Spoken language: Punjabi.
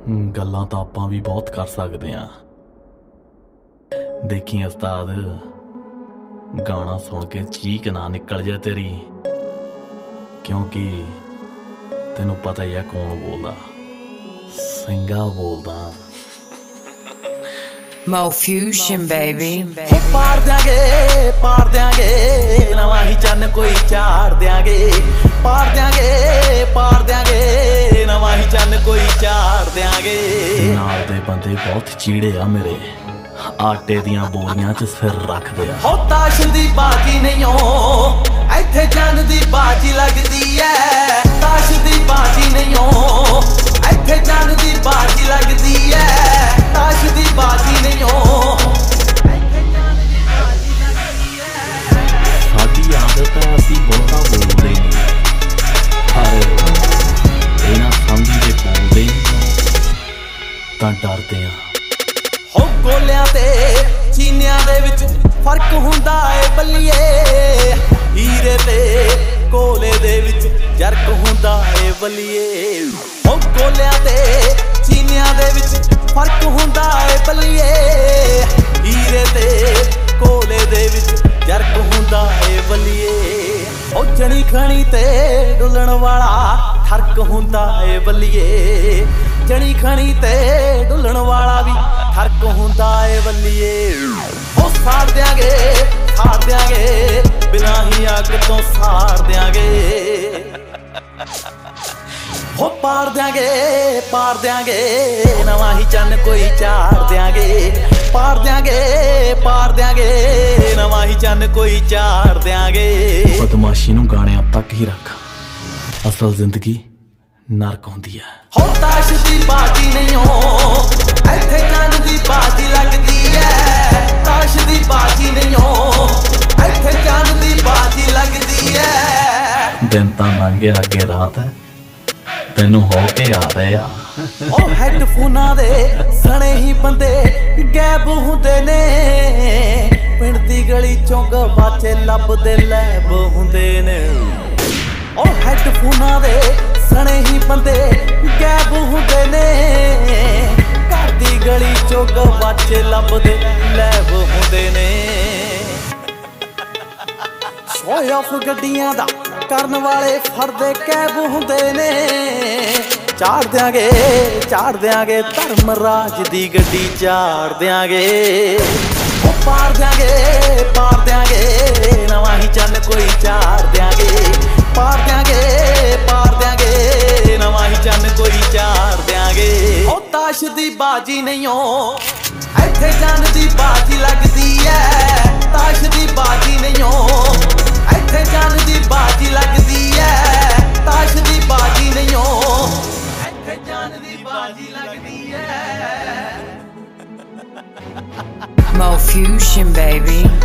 ਗੱਲਾਂ ਤਾਂ ਆਪਾਂ ਵੀ ਬਹੁਤ ਕਰ ਸਕਦੇ ਆਂ। ਦੇਖੀ ਉਸਤਾਦ, ਗਾਣਾ ਸੁਣ ਕੇ ਚੀਕ ਨਾ ਨਿਕਲ ਜਾ ਤੇਰੀ, ਕਿਉਂਕਿ ਤੈਨੂੰ ਪਤਾ ਹੀ ਆ ਕੌਣ ਬੋਲਦਾ। ਸਿੰਘਾ ਬੋਲਦਾ। Mo Fusion baby। ਪਾਰ ਦਿਆਂਗੇ ਨਵਾਂ ਹੀ ਚੰਨ ਕੋਈ ਚਾੜ ਦਿਆਂਗੇ। ਪਾਰ ਦਿਆਂਗੇ ਨਵਾਂ ਹੀ ਚੰਨ ਕੋਈ ਚਾੜ ਦਿਆਂਗੇ। ਨਾਲ ਦੇ ਬੰਦੇ ਬਹੁਤ ਚੀੜੇ ਆ ਮੇਰੇ, ਆਟੇ ਦੀਆਂ ਬੋਰੀਆਂ 'ਚ ਸਿਰ ਰੱਖਦੇ ਆ। ਹੋ ਤਾਸ਼ ਦੀ ਬਾਜੀ ਨਹੀਂ ਓ, ਇੱਥੇ ਜੰਨ ਦੀ ਬਾਜੀ ਲੱਗਦੀ ਐ। ਤਾਸ਼ ਦੀ ਬਾਜੀ ਨਹੀਂ ਓ, ਇੱਥੇ ਜੰਨ ਦੀ ਬਾਜੀ ਲੱਗਦੀ ਐ। ਤਾਸ਼ ਦੀ ਬਾਜੀ ਨਹੀਂ ਓ, ਇੱਥੇ ਜੰਨ ਦੀ ਬਾਜੀ ਲੱਗਦੀ ਐ। ਸਾਡੀ ਆਦਤ ਹੈ ਅਸੀਂ ਬਹੁਤਾ ਬੋਲਦੇ ਨਹੀਂ, ਪਰ ਇਹ ਨਾ ਸਮਝੀ ਜੇ ਬੋਲਦੇ ਤਾਂ ਡਰਦੇ ਆ। ਹੋ ਗੋਲਿਆਂ ਤੇ ਚੀਨਿਆਂ ਦੇ ਵਿੱਚ ਫਰਕ ਹੁੰਦਾ ਏ ਬੱਲੀਏ। ਹੀਰੇ ਤੇ ਕੋਲੇ ਦੇ ਵਿੱਚ ਜਰਕ ਹੁੰਦਾ ਏ ਬੱਲੀਏ। ਹੋ ਗੋਲਿਆਂ ਤੇ ਚੀਨਿਆਂ ਦੇ ਵਿੱਚ ਫਰਕ ਹੁੰਦਾ ਏ ਬੱਲੀਏ। ਹੀਰੇ ਤੇ ਕੋਲੇ ਦੇ ਵਿੱਚ ਜਰਕ ਹੁੰਦਾ ਏ ਬੱਲੀਏ। ਉਹ ਜਣੀ ਖਣੀ ਤੇ ਡੁੱਲਣ ਵਾਲਾ ਠਰਕ ਹੁੰਦਾ ਏ ਬੱਲੀਏ। ਜਣੀ ਖਣੀ ਤੇ ਡੁੱਲਣ ਵਾਲਾ ਵੀ ਠਰਕ ਹੁੰਦਾ ਏ ਬੱਲੀਏ। ਉਹ ਸਾੜ ਦਿਆਂਗੇ ਬਿਨਾਂ ਹੀ ਅੱਗ ਤੋਂ ਸਾੜ ਦਿਆਂਗੇ। ਹੋ ਪਾਰ ਦਿਆਂਗੇ ਨਵਾਂ ਹੀ ਚੰਨ ਕੋਈ ਚਾੜ ਦਿਆਂਗੇ। ਪਾਰ ਦਿਆਂਗੇ ਨਵਾਂ ਹੀ ਚੰਨ ਕੋਈ ਚਾੜ ਦਿਆਂਗੇ। ਬਦਮਾਸ਼ੀ ਨੂੰ ਗਾਣਿਆਂ ਤੱਕ ਹੀ ਰੱਖ, ਅਸਲ ਜ਼ਿੰਦਗੀ ਨਰਕ ਹੁੰਦੀ ਹੈ। ਹੋ ਤਾਸ਼ ਦੀ ਬਾਜੀ ਨਹੀਂ ਓ, ਇੱਥੇ ਚੰਨ ਦੀ ਬਾਜੀ ਲੱਗਦੀ ਐ। ਤਾਸ਼ ਦੀ ਬਾਜੀ ਨਹੀਂ ਓ, ਇੱਥੇ ਚੰਨ ਦੀ ਬਾਜੀ ਲੱਗਦੀ ਐ। ਦਿਨ ਤਾਂ ਲੰਘ ਗਿਆ, ਅੱਗੇ ਰਾਤ ਹੈ, ਤੈਨੂੰ ਹੋ ਕੇ ਆ ਰਹੇ ਆ। ਉਹ ਹੈਡਫੋਨਾਂ ਦੇ ਸਣੇ ਹੀ ਬੰਦੇ ਗਾਇਬ ਹੁੰਦੇ ਨੇ। ਪਿੰਡ ਦੀ ਗਲੀ ਚੋਂ ਗਵਾਚੇ ਲੱਭਦੇ ਲੈਬ ਹੁੰਦੇ ਨੇ। ਉਹ ਹੈਡਫੋਨਾਂ ਦੇ ਸਣੇ ਹੀ ਬੰਦੇ ਗਾਇਬ ਹੁੰਦੇ ਨੇ। ਘਰ ਦੀ ਗਲੀ ਚੋਂ ਗਵਾਚੇ ਲੱਭਦੇ ਲੈਬ ਹੁੰਦੇ ਨੇ। ਸ਼ੋਅ ਆਫ ਗੱਡੀਆਂ ਦਾ ਕਰਨ ਵਾਲੇ ਫੜਦੇ ਕੈਬ ਹੁੰਦੇ ਨੇ। ਚਾੜ ਦਿਆਂਗੇ ਧਰਮ ਰਾਜ ਦੀ ਗੱਡੀ ਚਾੜ ਦਿਆਂਗੇ। ਉਹ ਪਾਰ ਦਿਆਂਗੇ ਨਵਾਂ ਹੀ ਚੰਨ ਕੋਈ ਚਾੜ ਦਿਆਂਗੇ। ਪਾਰ ਦਿਆਂਗੇ ਨਵਾਂ ਹੀ ਚੰਨ ਕੋਈ ਚਾੜ ਦਿਆਂਗੇ। ਉਹ ਤਾਸ਼ ਦੀ ਬਾਜੀ ਨਹੀਂ ਓ, ਇੱਥੇ ਚੰਨ ਦੀ ਬਾਜੀ ਲੱਗਦੀ ਐ। ਤਾਸ਼ ਦੀ ਬਾਜੀ ਨਹੀਂ ਓ, ਇੱਥੇ ਚੰਨ ਦੀ ਬਾਜੀ ਲੱਗਦੀ ਐ। ਤਾਸ਼ ਦੀ ਬਾਜੀ ਨਹੀਂ ਓ, ਇੱਥੇ ਚੰਨ ਦੀ ਬਾਜੀ ਲੱਗਦੀ ਐ। Mo Fusion baby।